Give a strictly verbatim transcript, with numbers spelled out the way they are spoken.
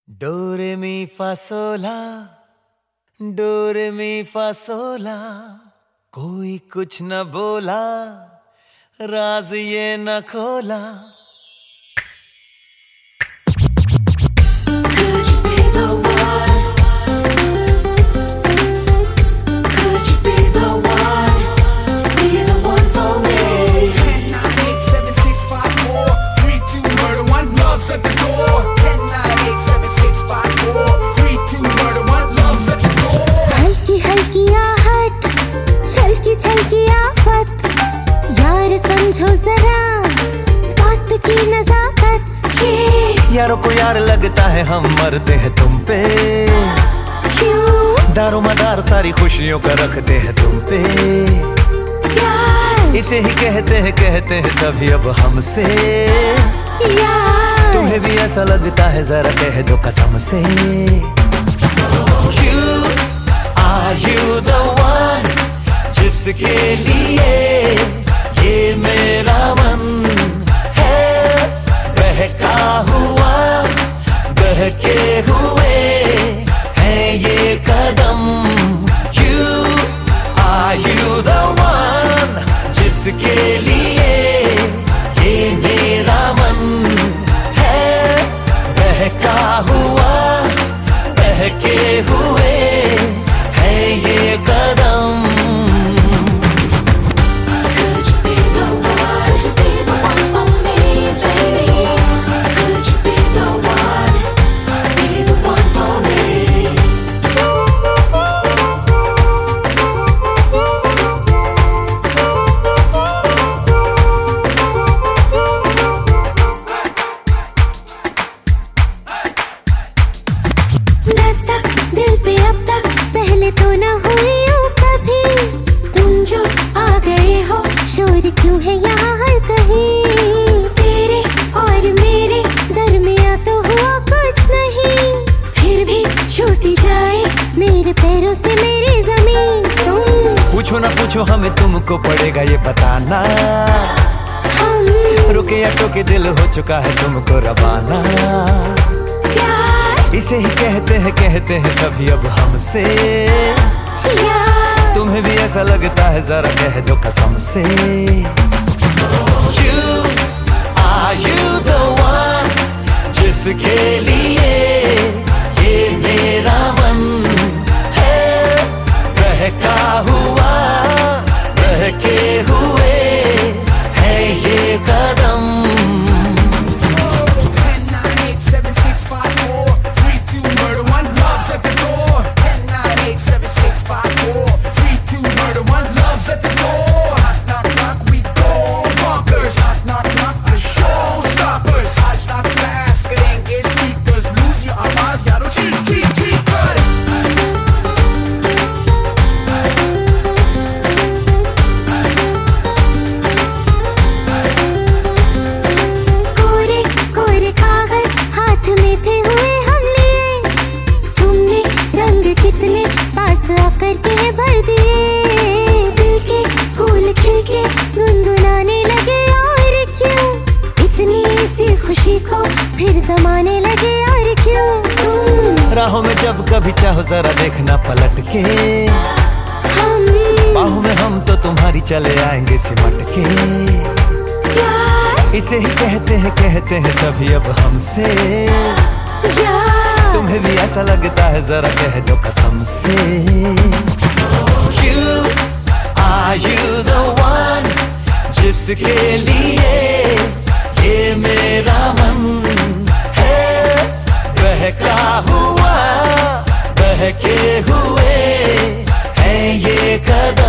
Dough रे मी फा सोला, डो रे मी फा सोला, कोई कुछ न बोला, राज ये न खोला। समझो जरा बात की नजाकत के। यारों को यार लगता है हम मरते हैं तुम पे, क्यों? दारो मदार सारी खुशियों का रखते हैं तुम पे। यार इसे ही कहते हैं कहते हैं सभी अब हमसे। यार तुम्हें भी ऐसा लगता है जरा कह दो कसम से। You are you the one जिसके लिए ये मेरा मन है बहका हुआ, बहके हुए हैं ये कदम। You are you the one जिसके लिए ये मेरा मन है बहका हुआ, बहके हुए हैं ये कदम। दिल पे अब तक पहले तो न हुई यूं कभी। तुम जो आ गए हो शोर क्यों है यहाँ हर कहीं। तेरे और मेरे दरमिया तो हुआ कुछ नहीं, फिर भी छूटी जाए मेरे पैरों से मेरी जमीन। तुम पूछो ना पूछो हमें तुमको पड़ेगा ये बताना। हम रुके या टोके दिल हो चुका है तुमको रवाना। इसे ही कहते हैं कहते हैं सभी अब हमसे। यार तुम्हें भी ऐसा लगता है जरा कह दो कसम से। You are you the one जिसके लिए ये मेरा मन है बहका हुआ, बहके हुए है ये कदम। करके भर दिए दिल के फूल खिल के गुनगुनाने लगे। और क्यों इतनी सी खुशी को फिर जमाने लगे। और क्यों तुम राहों में जब कभी चाहो जरा देखना पलट के। हम बाहों में हम तो तुम्हारी चले आएंगे सिमट के। यार इसे ही कहते हैं कहते हैं सभी अब हमसे। यार तुम्हें भी ऐसा लगता है जरा कह दो कसम से। You are you the one जिसके लिए ये मेरा मन है बहका हुआ, बहके हुए हैं ये कदम।